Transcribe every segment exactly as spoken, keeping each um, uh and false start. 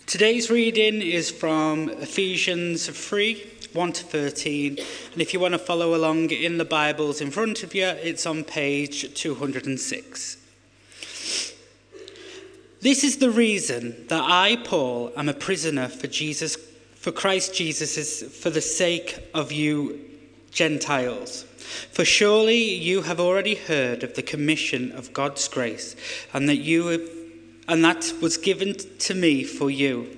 Today's reading is from Ephesians three, one to thirteen, and if you want to follow along in the Bibles in front of you, it's on page two hundred six. This is the reason that I, Paul, am a prisoner for Jesus, for Christ Jesus, for the sake of you Gentiles. For surely you have already heard of the commission of God's grace, and that you have and that was given to me for you,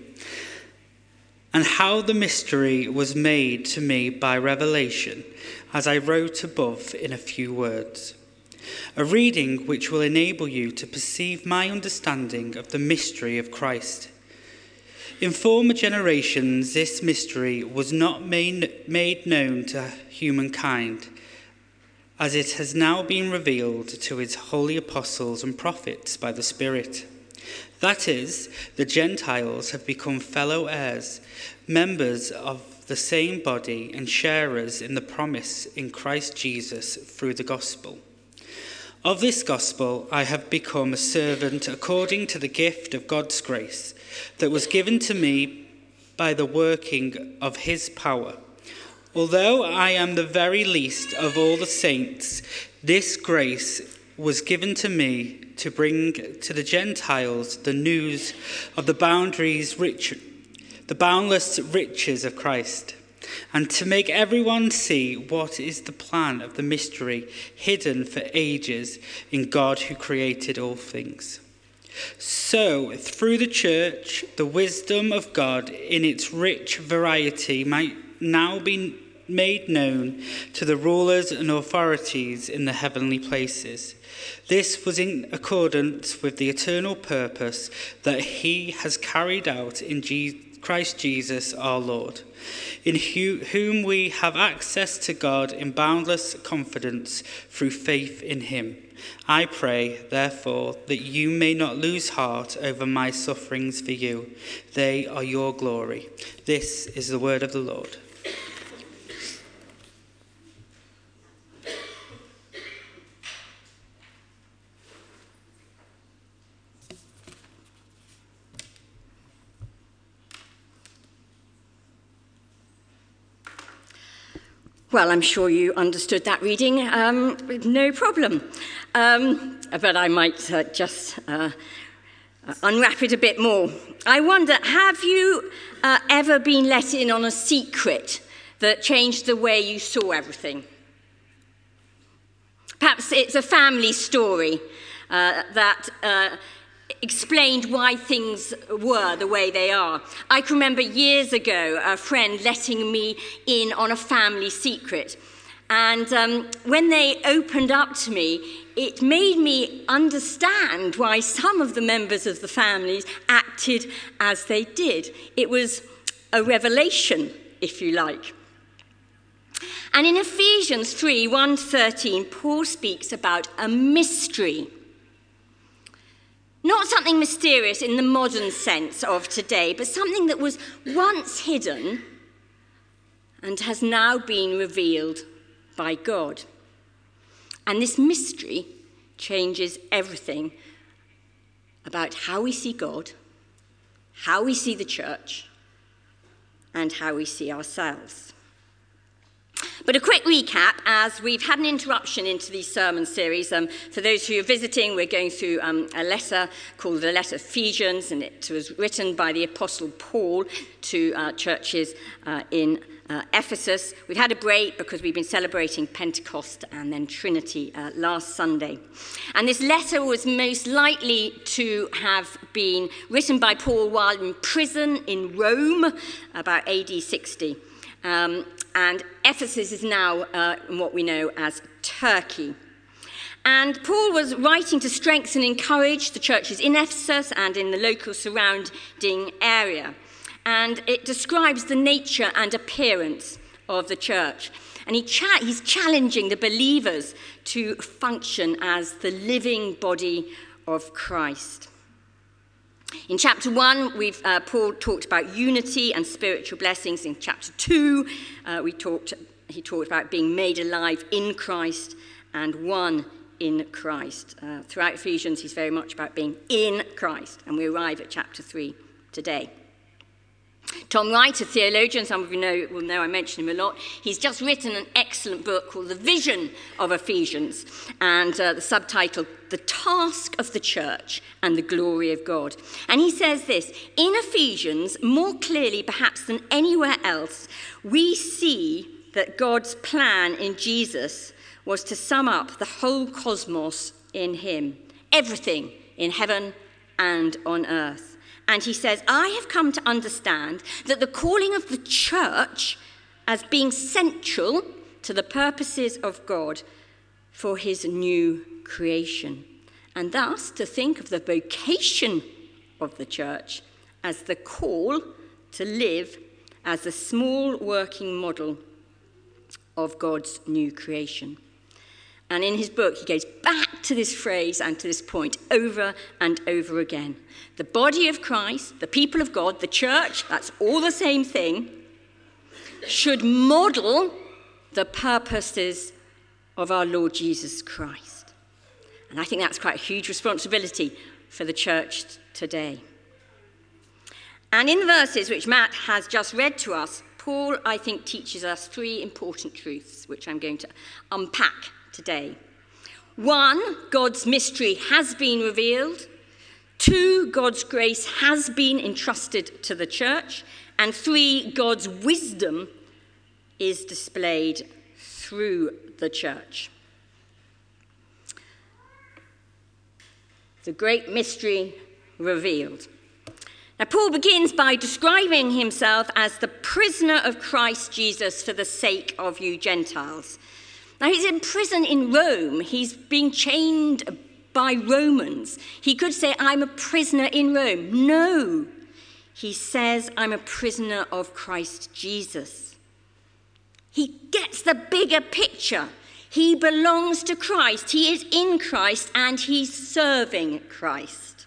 and how the mystery was made to me by revelation, as I wrote above in a few words. A reading which will enable you to perceive my understanding of the mystery of Christ. In former generations, this mystery was not made, made known to humankind, as it has now been revealed to his holy apostles and prophets by the Spirit. That is, the Gentiles have become fellow heirs, members of the same body and sharers in the promise in Christ Jesus through the gospel. Of this gospel I have become a servant according to the gift of God's grace that was given to me by the working of his power. Although I am the very least of all the saints, this grace was given to me to bring to the Gentiles the news of the boundaries rich, the boundless riches of Christ, and to make everyone see what is the plan of the mystery hidden for ages in God who created all things. So, through the church, the wisdom of God in its rich variety might now be made known to the rulers and authorities in the heavenly places. This was in accordance with the eternal purpose that he has carried out in Christ Jesus our Lord, in whom we have access to God in boundless confidence through faith in him. I pray, therefore, that you may not lose heart over my sufferings for you. They are your glory. This is the word of the Lord. Well, I'm sure you understood that reading um, with no problem. Um, but I might uh, just uh, unwrap it a bit more. I wonder, have you uh, ever been let in on a secret that changed the way you saw everything? Perhaps it's a family story uh, that uh, explained why things were the way they are. I can remember years ago a friend letting me in on a family secret. And um, when they opened up to me, it made me understand why some of the members of the families acted as they did. It was a revelation, if you like. And in Ephesians three, one to thirteen, Paul speaks about a mystery. Not something mysterious in the modern sense of today, but something that was once hidden and has now been revealed by God. And this mystery changes everything about how we see God, how we see the church, and how we see ourselves. But a quick recap, as we've had an interruption into these sermon series. Um, for those who are visiting, we're going through um, a letter called the Letter of Ephesians, and it was written by the Apostle Paul to uh, churches uh, in uh, Ephesus. We've had a break because we've been celebrating Pentecost and then Trinity uh, last Sunday. And this letter was most likely to have been written by Paul while in prison in Rome, about A D sixty. Um, and Ephesus is now uh, what we know as Turkey. And Paul was writing to strengthen and encourage the churches in Ephesus and in the local surrounding area. And it describes the nature and appearance of the church. And he cha- he's challenging the believers to function as the living body of Christ. In chapter one, we've, uh, Paul talked about unity and spiritual blessings. In chapter two, uh, we talked, he talked about being made alive in Christ and one in Christ. Uh, throughout Ephesians, he's very much about being in Christ, and we arrive at chapter three today. Tom Wright, a theologian, some of you know, will know I mention him a lot, he's just written an excellent book called The Vision of Ephesians, and uh, the subtitle, The Task of the Church and the Glory of God. And he says this, in Ephesians, more clearly perhaps than anywhere else, we see that God's plan in Jesus was to sum up the whole cosmos in him, everything in heaven and on earth. And he says, I have come to understand that the calling of the church as being central to the purposes of God for his new creation. And thus to think of the vocation of the church as the call to live as a small working model of God's new creation. And in his book, he goes back to this phrase and to this point over and over again. The body of Christ, the people of God, the church, that's all the same thing, should model the purposes of our Lord Jesus Christ. And I think that's quite a huge responsibility for the church today. And in the verses which Matt has just read to us, Paul, I think, teaches us three important truths, which I'm going to unpack today. One, God's mystery has been revealed. Two, God's grace has been entrusted to the church. And three, God's wisdom is displayed through the church. The great mystery revealed. Now, Paul begins by describing himself as the prisoner of Christ Jesus for the sake of you Gentiles. Now, he's in prison in Rome. He's being chained by Romans. He could say, I'm a prisoner in Rome. No, he says, I'm a prisoner of Christ Jesus. He gets the bigger picture. He belongs to Christ. He is in Christ, and he's serving Christ.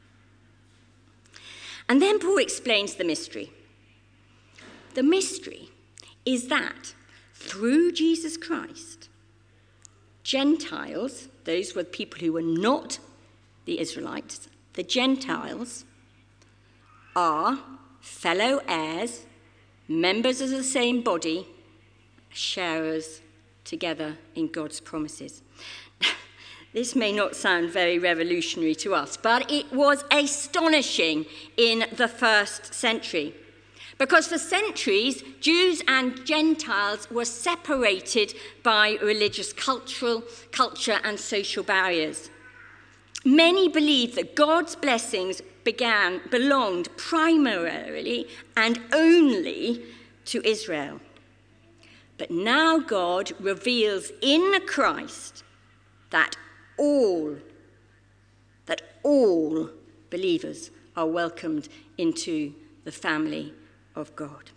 And then Paul explains the mystery. The mystery is that through Jesus Christ, Gentiles, those were people who were not the Israelites, the Gentiles are fellow heirs, members of the same body, sharers together in God's promises. This may not sound very revolutionary to us, but it was astonishing in the first century. Because for centuries, Jews and Gentiles were separated by religious, cultural, culture and social barriers. Many believed that God's blessings began, belonged primarily and only to Israel. But now God reveals in Christ that all, that all believers are welcomed into the family of God.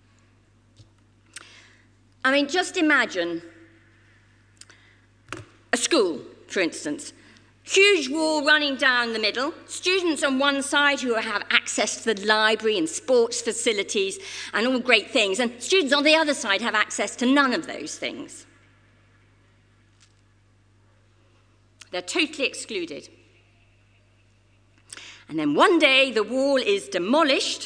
I mean, just imagine a school, for instance. Huge wall running down the middle, students on one side who have access to the library and sports facilities and all great things, and students on the other side have access to none of those things. They're totally excluded. And then one day the wall is demolished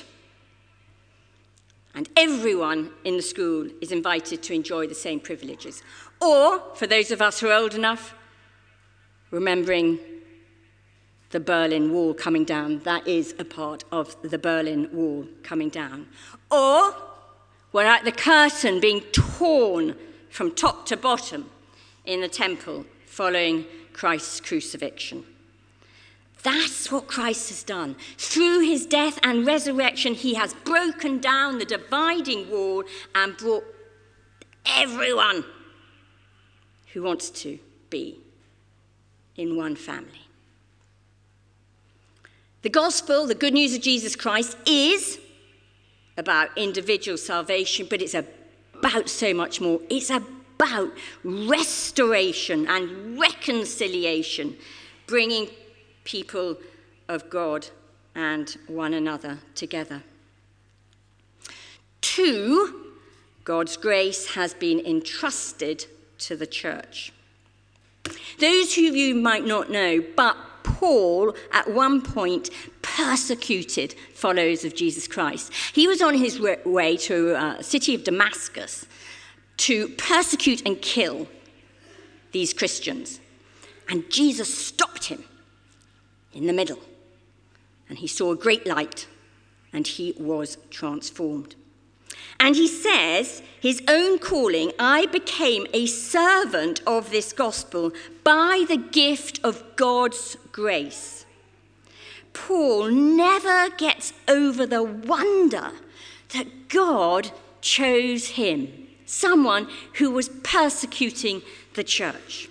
and everyone in the school is invited to enjoy the same privileges. Or, for those of us who are old enough, remembering the Berlin Wall coming down, that is a part of the Berlin Wall coming down. Or, we're at the curtain being torn from top to bottom in the temple following Christ's crucifixion. That's what Christ has done. Through his death and resurrection, he has broken down the dividing wall and brought everyone who wants to be in one family. The gospel, the good news of Jesus Christ, is about individual salvation, but it's about so much more. It's about restoration and reconciliation, bringing people of God and one another together. Two, God's grace has been entrusted to the church. Those of you might not know, but Paul at one point persecuted followers of Jesus Christ. He was on his way to a city of Damascus to persecute and kill these Christians. And Jesus stopped him in the middle. And he saw a great light, and he was transformed. And he says, his own calling, I became a servant of this gospel by the gift of God's grace. Paul never gets over the wonder that God chose him, someone who was persecuting the church.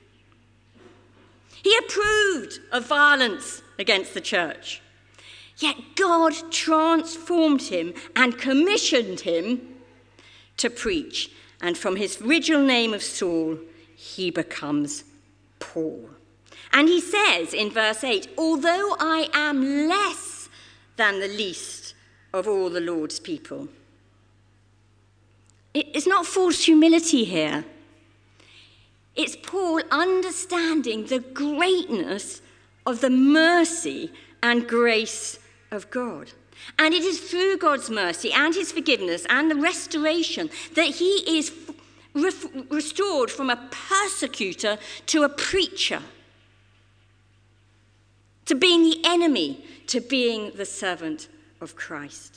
He approved of violence against the church. Yet God transformed him and commissioned him to preach. And from his original name of Saul, he becomes Paul. And he says in verse eight, although I am less than the least of all the Lord's people. It's not false humility here. It's Paul understanding the greatness of the mercy and grace of God. And it is through God's mercy and his forgiveness and the restoration that he is re- restored from a persecutor to a preacher, to being the enemy, to being the servant of Christ.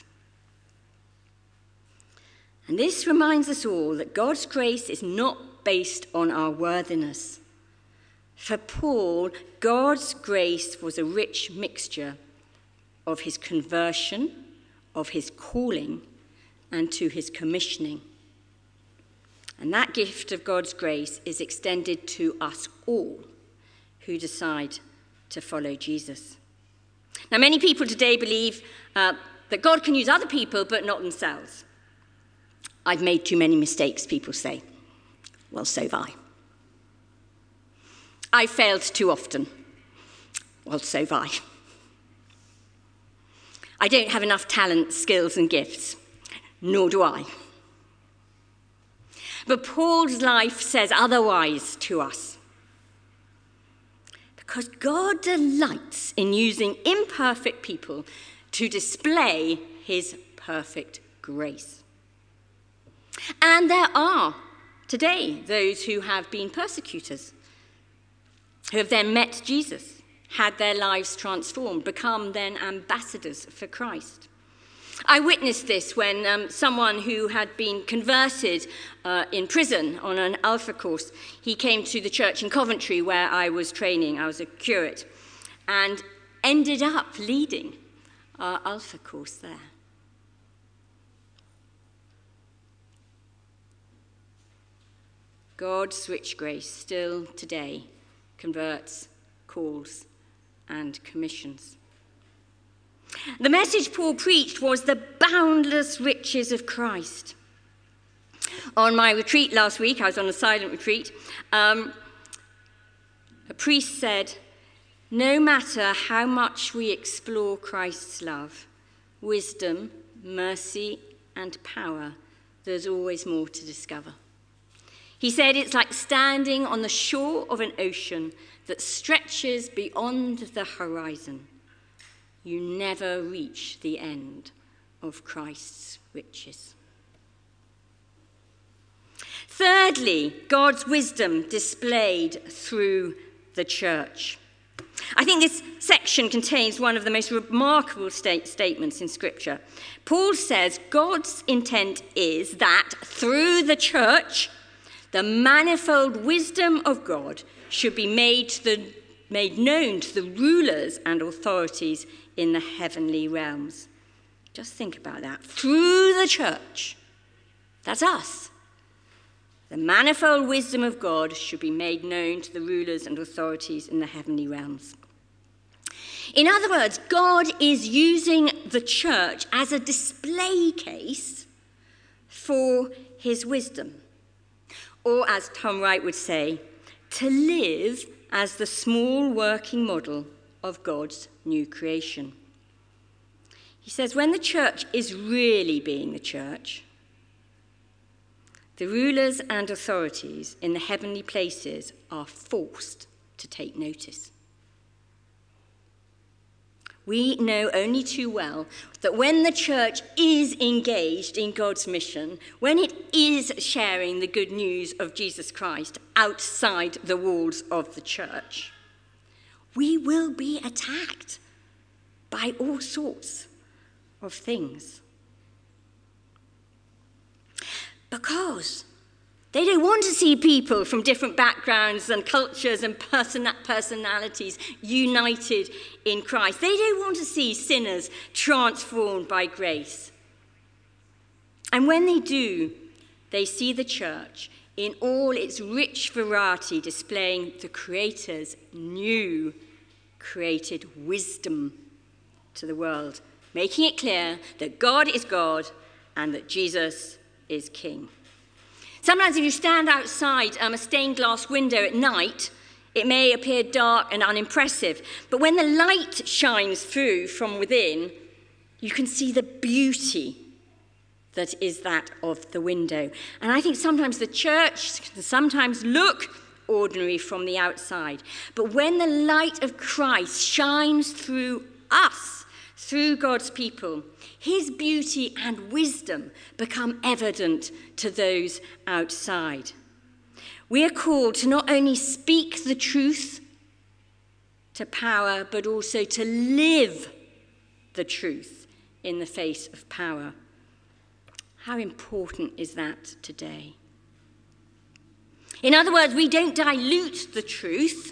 And this reminds us all that God's grace is not based on our worthiness. For Paul, God's grace was a rich mixture of his conversion, of his calling, and to his commissioning. And that gift of God's grace is extended to us all who decide to follow Jesus. Now, many people today believe uh, that God can use other people, but not themselves. I've made too many mistakes, people say. Well, so have I. I failed too often. Well, so have I. I don't have enough talent, skills, and gifts. Nor do I. But Paul's life says otherwise to us. Because God delights in using imperfect people to display his perfect grace. And there are today those who have been persecutors, who have then met Jesus, had their lives transformed, become then ambassadors for Christ. I witnessed this when um, someone who had been converted uh, in prison on an Alpha course, he came to the church in Coventry where I was training. I was a curate, and ended up leading our Alpha course there. God's rich grace still today converts, calls, and commissions. The message Paul preached was the boundless riches of Christ. On my retreat last week, I was on a silent retreat, um, a priest said, no matter how much we explore Christ's love, wisdom, mercy, and power, there's always more to discover. He said it's like standing on the shore of an ocean that stretches beyond the horizon. You never reach the end of Christ's riches. Thirdly, God's wisdom displayed through the church. I think this section contains one of the most remarkable state statements in Scripture. Paul says God's intent is that through the church, the manifold wisdom of God should be made, to the, made known to the rulers and authorities in the heavenly realms. Just think about that. Through the church, that's us. The manifold wisdom of God should be made known to the rulers and authorities in the heavenly realms. In other words, God is using the church as a display case for his wisdom. Or, as Tom Wright would say, to live as the small working model of God's new creation. He says, when the church is really being the church, the rulers and authorities in the heavenly places are forced to take notice. We know only too well that when the church is engaged in God's mission, when it is sharing the good news of Jesus Christ outside the walls of the church, we will be attacked by all sorts of things. Because they don't want to see people from different backgrounds and cultures and person- personalities united in Christ. They don't want to see sinners transformed by grace. And when they do, they see the church in all its rich variety displaying the Creator's new created wisdom to the world, making it clear that God is God and that Jesus is King. Sometimes if you stand outside um, a stained glass window at night, it may appear dark and unimpressive. But when the light shines through from within, you can see the beauty that is that of the window. And I think sometimes the church can sometimes look ordinary from the outside. But when the light of Christ shines through us, through God's people, his beauty and wisdom become evident to those outside. We are called to not only speak the truth to power, but also to live the truth in the face of power. How important is that today? In other words, we don't dilute the truth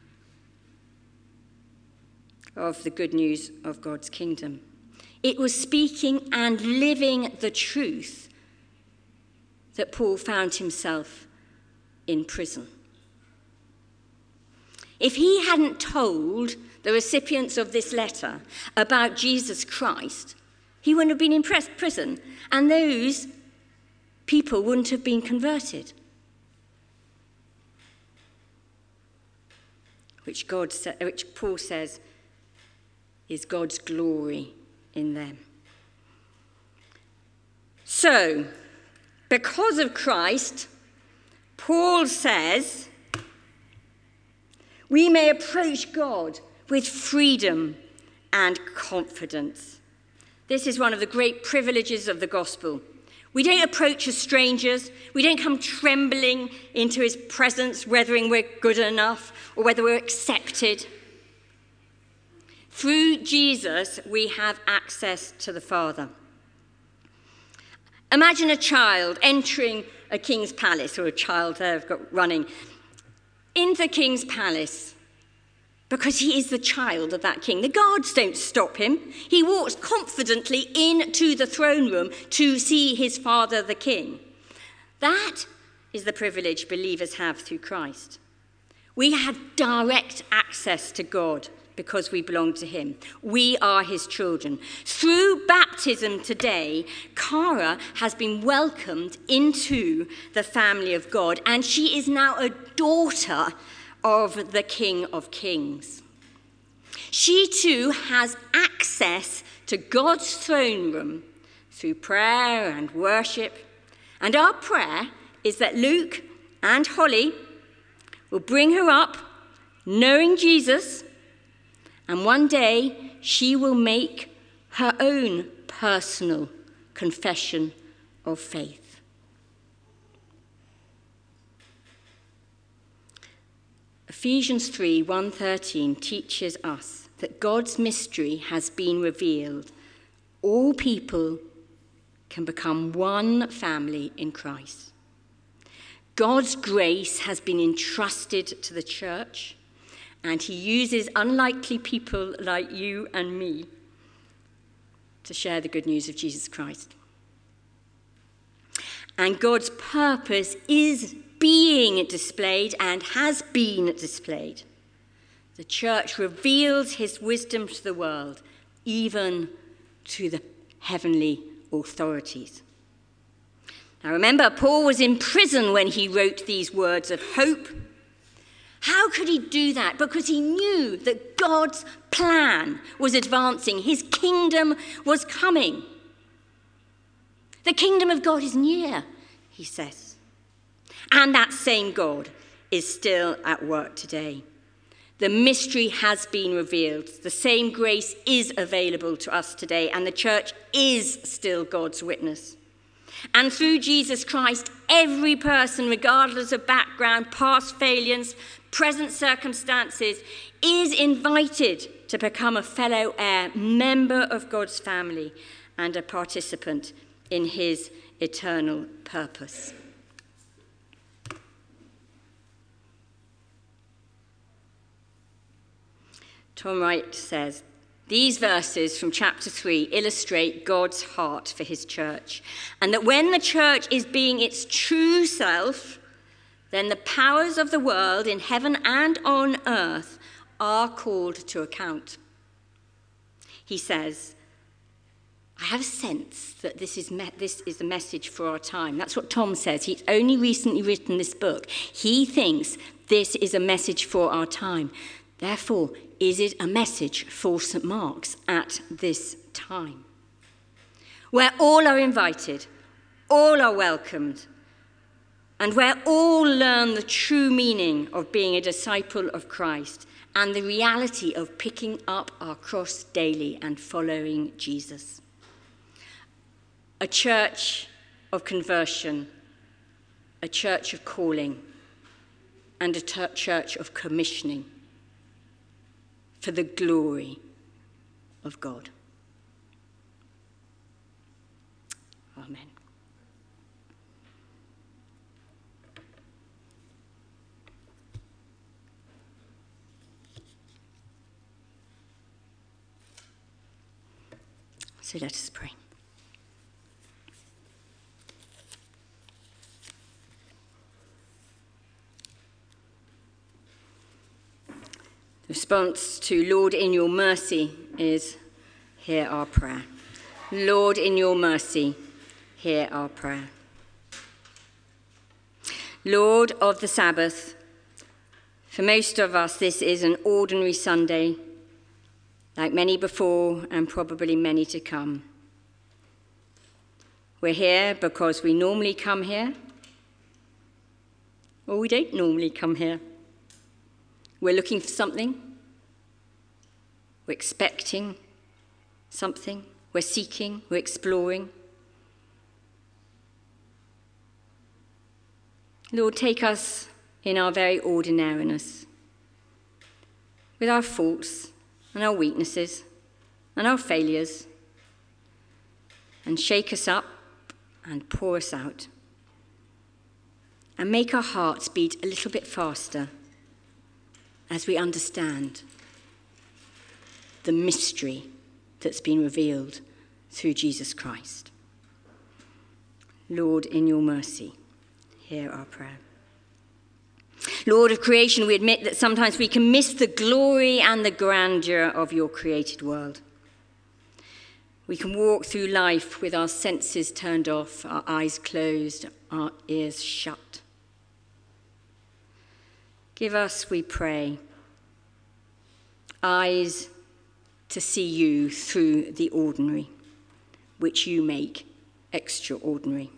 of the good news of God's kingdom. It was speaking and living the truth that Paul found himself in prison. If he hadn't told the recipients of this letter about Jesus Christ, he wouldn't have been in prison, and those people wouldn't have been converted. Which God, which Paul says is God's glory in them. So, because of Christ, Paul says, we may approach God with freedom and confidence. This is one of the great privileges of the gospel. We don't approach as strangers. We don't come trembling into his presence, whether we're good enough or whether we're accepted. Through Jesus, we have access to the Father. Imagine a child entering a king's palace, or a child there I've got running, into the king's palace because he is the child of that king. The guards don't stop him. He walks confidently into the throne room to see his father, the king. That is the privilege believers have through Christ. We have direct access to God because we belong to him. We are his children. Through baptism today, Cara has been welcomed into the family of God, and she is now a daughter of the King of Kings. She too has access to God's throne room through prayer and worship. And our prayer is that Luke and Holly will bring her up knowing Jesus, and one day she will make her own personal confession of faith. Ephesians three, one to thirteen teaches us that God's mystery has been revealed. All people can become one family in Christ. God's grace has been entrusted to the church, and he uses unlikely people like you and me to share the good news of Jesus Christ. And God's purpose is being displayed and has been displayed. The church reveals his wisdom to the world, even to the heavenly authorities. Now remember, Paul was in prison when he wrote these words of hope. How could he do that? Because he knew that God's plan was advancing. His kingdom was coming. The kingdom of God is near, he says. And that same God is still at work today. The mystery has been revealed. The same grace is available to us today, and the church is still God's witness. And through Jesus Christ, every person, regardless of background, past failures, present circumstances, is invited to become a fellow heir, member of God's family, and a participant in his eternal purpose. Tom Wright says, these verses from chapter three illustrate God's heart for his church, and that when the church is being its true self, then the powers of the world in heaven and on earth are called to account. He says, I have a sense that this is, me- this is the message for our time. That's what Tom says. He's only recently written this book. He thinks this is a message for our time. Therefore, is it a message for Saint Mark's at this time? Where all are invited, all are welcomed, and where all learn the true meaning of being a disciple of Christ and the reality of picking up our cross daily and following Jesus. A church of conversion, a church of calling, and a t- church of commissioning for the glory of God. Amen. So let us pray. The response to Lord, in your mercy is, hear our prayer. Lord, in your mercy, hear our prayer. Lord of the Sabbath, for most of us this is an ordinary Sunday, like many before and probably many to come. We're here because we normally come here, or we don't normally come here. We're looking for something. We're expecting something. We're seeking. We're exploring. Lord, take us in our very ordinariness, with our faults and our weaknesses and our failures, and shake us up and pour us out, and make our hearts beat a little bit faster as we understand the mystery that's been revealed through Jesus Christ. Lord, in your mercy, hear our prayer. Lord of creation, we admit that sometimes we can miss the glory and the grandeur of your created world. We can walk through life with our senses turned off, our eyes closed, our ears shut. Give us, we pray, eyes to see you through the ordinary, which you make extraordinary.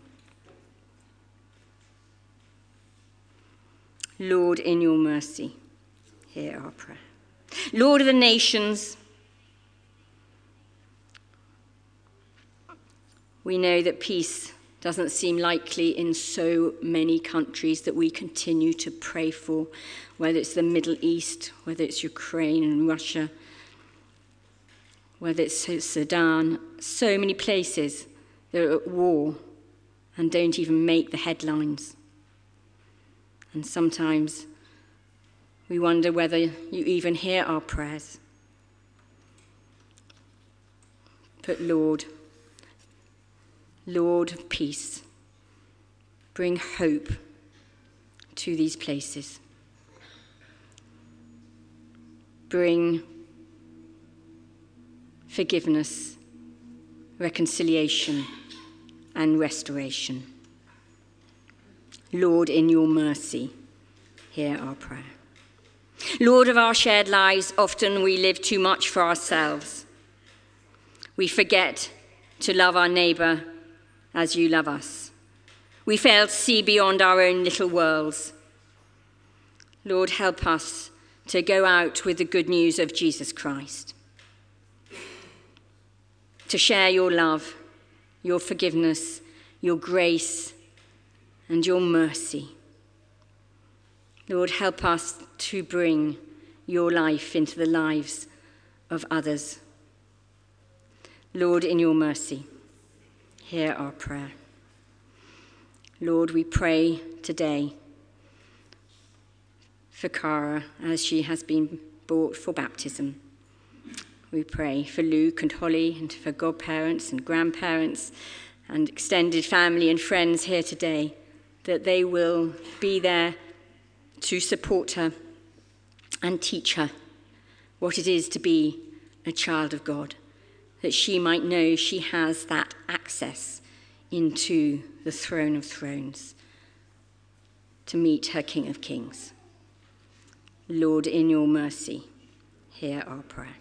Lord, in your mercy, hear our prayer. Lord of the nations, we know that peace doesn't seem likely in so many countries that we continue to pray for, whether it's the Middle East, whether it's Ukraine and Russia, whether it's Sudan, so many places that are at war and don't even make the headlines. And sometimes we wonder whether you even hear our prayers. But Lord, Lord of peace, bring hope to these places. Bring forgiveness, reconciliation, and restoration. Lord, in your mercy, hear our prayer. Lord of our shared lives, often we live too much for ourselves. We forget to love our neighbour as you love us. We fail to see beyond our own little worlds. Lord, help us to go out with the good news of Jesus Christ, to share your love, your forgiveness, your grace, and your mercy. Lord, help us to bring your life into the lives of others. Lord, in your mercy, hear our prayer. Lord, we pray today for Cara as she has been brought for baptism. We pray for Luke and Holly and for godparents and grandparents and extended family and friends here today, that they will be there to support her and teach her what it is to be a child of God, that she might know she has that access into the throne of thrones to meet her King of Kings. Lord, in your mercy, hear our prayer.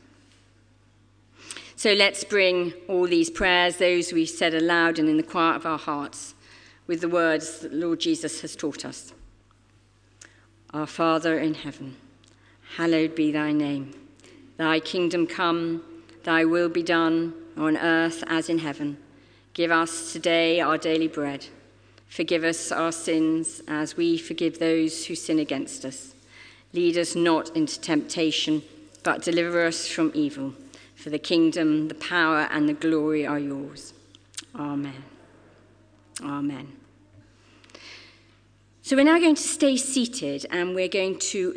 So let's bring all these prayers, those we've said aloud and in the quiet of our hearts, with the words that Lord Jesus has taught us. Our Father in heaven, hallowed be thy name. Thy kingdom come, thy will be done, on earth as in heaven. Give us today our daily bread. Forgive us our sins as we forgive those who sin against us. Lead us not into temptation, but deliver us from evil. For the kingdom, the power, and the glory are yours. Amen. Amen. So we're now going to stay seated, and we're going to